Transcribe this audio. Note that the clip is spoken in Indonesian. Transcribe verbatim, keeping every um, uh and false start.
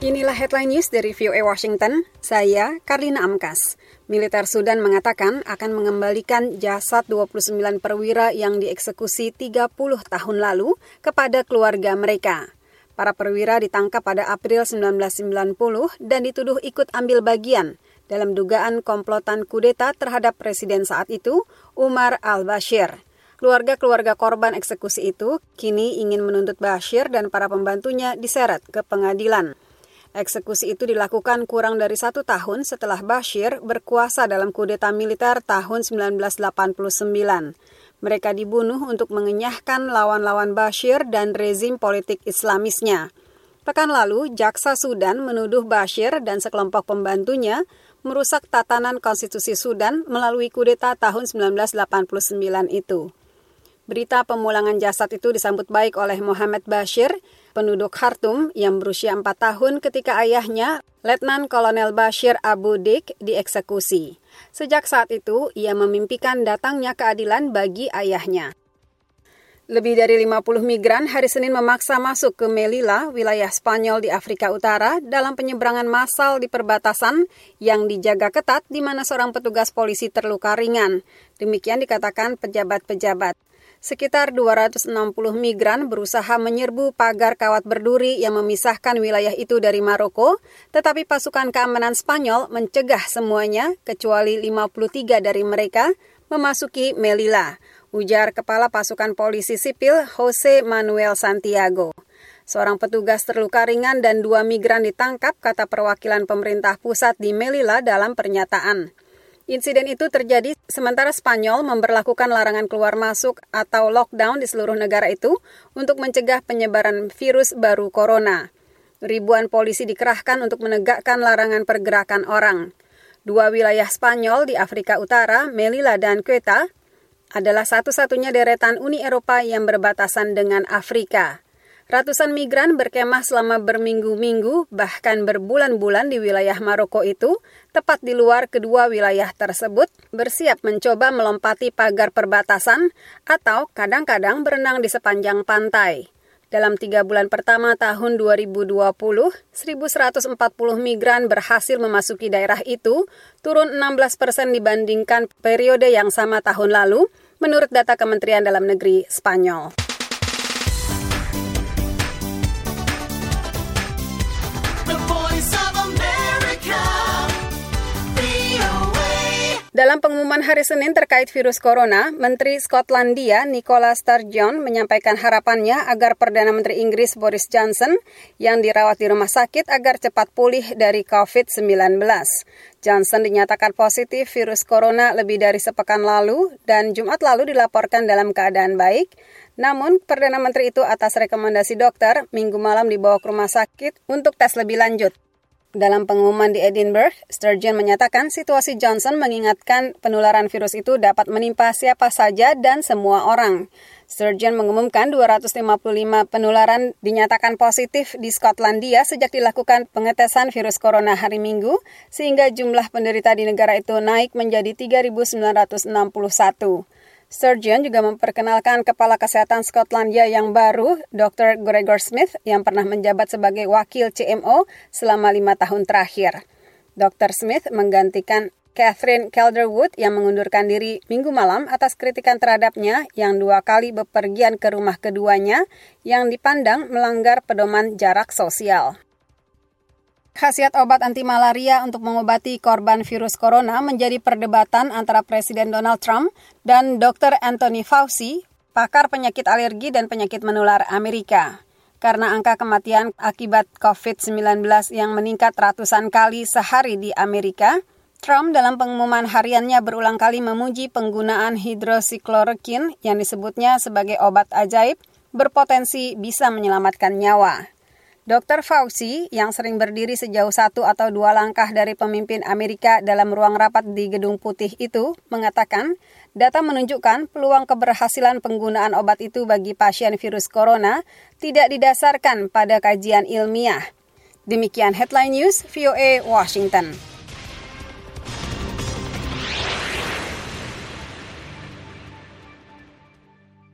Inilah headline news dari V O A Washington, saya Karlina Amkas. Militer Sudan mengatakan akan mengembalikan jasad dua puluh sembilan perwira yang dieksekusi tiga puluh tahun lalu kepada keluarga mereka. Para perwira ditangkap pada April seribu sembilan ratus sembilan puluh dan dituduh ikut ambil bagian dalam dugaan komplotan kudeta terhadap presiden saat itu, Umar al-Bashir. Keluarga-keluarga korban eksekusi itu kini ingin menuntut Bashir dan para pembantunya diseret ke pengadilan. Eksekusi itu dilakukan kurang dari satu tahun setelah Bashir berkuasa dalam kudeta militer tahun seribu sembilan ratus delapan puluh sembilan. Mereka dibunuh untuk mengenyahkan lawan-lawan Bashir dan rezim politik Islamisnya. Pekan lalu, Jaksa Sudan menuduh Bashir dan sekelompok pembantunya merusak tatanan konstitusi Sudan melalui kudeta tahun seribu sembilan ratus delapan puluh sembilan itu. Berita pemulangan jasad itu disambut baik oleh Mohamed Bashir, penduduk Khartoum yang berusia empat tahun ketika ayahnya, Letnan Kolonel Bashir Abu Dik, dieksekusi. Sejak saat itu, ia memimpikan datangnya keadilan bagi ayahnya. Lebih dari lima puluh migran hari Senin memaksa masuk ke Melilla, wilayah Spanyol di Afrika Utara, dalam penyeberangan massal di perbatasan yang dijaga ketat di mana seorang petugas polisi terluka ringan. Demikian dikatakan pejabat-pejabat. Sekitar dua ratus enam puluh migran berusaha menyerbu pagar kawat berduri yang memisahkan wilayah itu dari Maroko, tetapi pasukan keamanan Spanyol mencegah semuanya, kecuali lima puluh tiga dari mereka, memasuki Melilla, ujar Kepala Pasukan Polisi Sipil Jose Manuel Santiago. Seorang petugas terluka ringan dan dua migran ditangkap, kata perwakilan pemerintah pusat di Melilla dalam pernyataan. Insiden itu terjadi sementara Spanyol memberlakukan larangan keluar masuk atau lockdown di seluruh negara itu untuk mencegah penyebaran virus baru corona. Ribuan polisi dikerahkan untuk menegakkan larangan pergerakan orang. Dua wilayah Spanyol di Afrika Utara, Melilla dan Ceuta, adalah satu-satunya deretan Uni Eropa yang berbatasan dengan Afrika. Ratusan migran berkemah selama berminggu-minggu, bahkan berbulan-bulan di wilayah Maroko itu, tepat di luar kedua wilayah tersebut, bersiap mencoba melompati pagar perbatasan atau kadang-kadang berenang di sepanjang pantai. Dalam tiga bulan pertama tahun dua ribu dua puluh, seribu seratus empat puluh migran berhasil memasuki daerah itu, turun enam belas persen dibandingkan periode yang sama tahun lalu, menurut data Kementerian Dalam Negeri Spanyol. Dalam pengumuman hari Senin terkait virus corona, Menteri Skotlandia Nicola Sturgeon menyampaikan harapannya agar Perdana Menteri Inggris Boris Johnson yang dirawat di rumah sakit agar cepat pulih dari covid sembilan belas. Johnson dinyatakan positif virus corona lebih dari sepekan lalu dan Jumat lalu dilaporkan dalam keadaan baik. Namun, Perdana Menteri itu atas rekomendasi dokter, Minggu malam dibawa ke rumah sakit untuk tes lebih lanjut. Dalam pengumuman di Edinburgh, Sturgeon menyatakan situasi Johnson mengingatkan penularan virus itu dapat menimpa siapa saja dan semua orang. Sturgeon mengumumkan dua ratus lima puluh lima penularan dinyatakan positif di Skotlandia sejak dilakukan pengetesan virus corona hari Minggu, sehingga jumlah penderita di negara itu naik menjadi tiga ribu sembilan ratus enam puluh satu. Sturgeon juga memperkenalkan Kepala Kesehatan Skotlandia yang baru, dokter Gregor Smith, yang pernah menjabat sebagai wakil C M O selama lima tahun terakhir. dokter Smith menggantikan Catherine Calderwood yang mengundurkan diri Minggu malam atas kritikan terhadapnya yang dua kali bepergian ke rumah keduanya yang dipandang melanggar pedoman jarak sosial. Khasiat obat anti malaria untuk mengobati korban virus corona menjadi perdebatan antara Presiden Donald Trump dan dokter Anthony Fauci, pakar penyakit alergi dan penyakit menular Amerika. Karena angka kematian akibat covid sembilan belas yang meningkat ratusan kali sehari di Amerika, Trump dalam pengumuman hariannya berulang kali memuji penggunaan hidroksikloroquine yang disebutnya sebagai obat ajaib berpotensi bisa menyelamatkan nyawa. dokter Fauci, yang sering berdiri sejauh satu atau dua langkah dari pemimpin Amerika dalam ruang rapat di Gedung Putih itu, mengatakan data menunjukkan peluang keberhasilan penggunaan obat itu bagi pasien virus corona tidak didasarkan pada kajian ilmiah. Demikian Headline News V O A Washington.